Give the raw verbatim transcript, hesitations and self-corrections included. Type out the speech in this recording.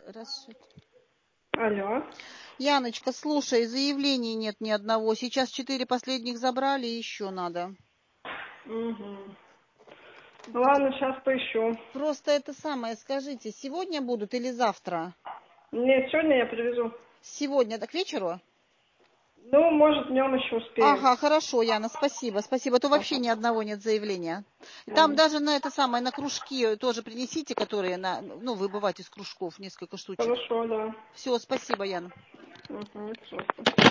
Раз... Алло. Яночка, слушай, заявлений нет ни одного. Сейчас четыре последних забрали, еще надо. Угу. Ладно, сейчас поищу. Просто это самое, скажите, сегодня будут или завтра? Нет, сегодня я привезу. Сегодня, так к вечеру? Ну, может, днем еще успеем. Ага, хорошо, Яна, спасибо, спасибо. То вообще Ага. ни одного нет заявления. Там Угу. даже на это самое, на кружки тоже принесите, которые на, ну, выбывать из кружков, несколько штучек. Хорошо, да. Все, спасибо, Яна. Угу, пожалуйста.